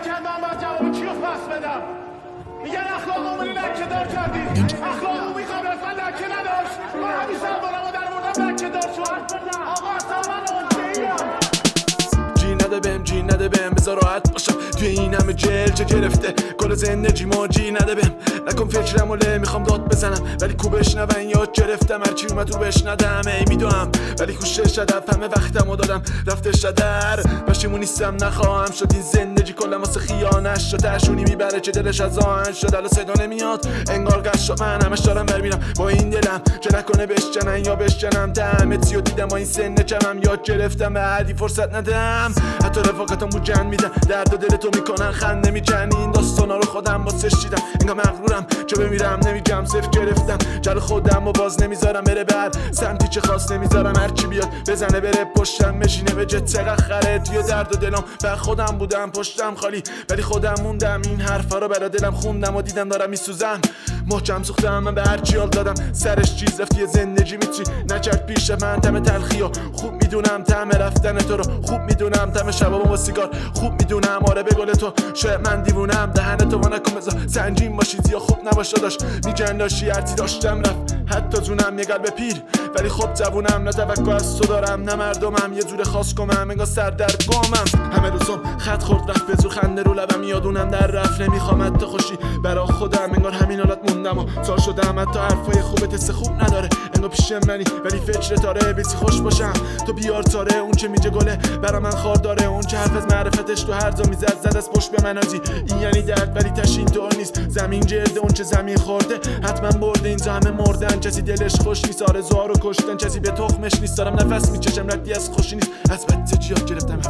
نکردم باید جواب کیو پس بدم میگن اخلاقمون لکه دار کردیم اخلاقمون میخوام رسما لکه نداشت من همیشه اولمو در موردم لکه دار شد آقا اصلا من اونجاییم جی نده بهم بذار راحت باشم توی این همه چه گرفته گل زندگی ما جی نده بهم نکن فکرمو میخوام داد بزنم ولی کو بشنون یاد گرفتم هرچی اومد رو بشنودم ای میدونم ولی کوشش شدم همه وقتمو دادم رفته شدر پشیمون نیستم نخواهم شد این زندگی کلا واسه خیانش شد ترشونی میبره چه دلش از آهن شد الان صدا نمیاد انگار قش من همش دارم برمیرم با این دلم چه نکنه بشکنن یا بشکنم دمتیو دیدم با این سن کمم یاد گرفتم به عادی فرصت ندم حتی رفاقتم بود جن میدن درد و دل تو میکنن خنده میکنی این داستانا رو خودم واسه شیدم انگار مغرورم چه بمیرم نمیگم صفر گرفتم جل خودم و باز نمیذارم بره بر سمتی چه خاص نمیذارم هرچی بیاد بزنه بره پشتم بشینه به جت چقدر خره توی درد و دلم بر خودم بودم پشتم خالی ولی خودم موندم این حرفا رو برا دلم خوندم و دیدم دارم میسوزم محکم سوختم من به هرچی حال دادم سرش چیز رفتی زندگی میتونی نکرد پیش من طعم تلخی و خوب میدونم طعم رفتن تو رو خوب میدونم طعم شبابم با سیگار خوب میدونم آره به گل تو شاید من دیوونم دهن تو نکن بذار سنجین باشی یا خوب نباشه داشت میگن داشتی هرچی داشتم رفت حتی زونم یه قلب پیر ولی خب جوونم نه توقع از تو دارم نه مردمم یه جور خاص کنم انگار سر در گمم همه روزم خط خورد رفت به زور خنده رو لبم یادونم در رفت نمیخوام حتی خوشی برا خودم انگار همین حالت موندم و سال شدم حتی حرفای خوبت حس خوب نداره انگار پیش منی ولی فکر تاره بیسی خوش باشم تو بیار تاره اون چه میگه گله برا من خار داره اون چه حرف از معرفتش تو هر جا میزد زد از پشت به من آجی این یعنی درد ولی تشین تو نیست زمین جلده اون چه زمین خورده حتما برده اینجا همه مردن کسی دلش خوش نیست آرزوها رو کشتن کسی به تخمش نیست دارم نفس میچشم ردی از خوشی نیست از بد جیات گرفتم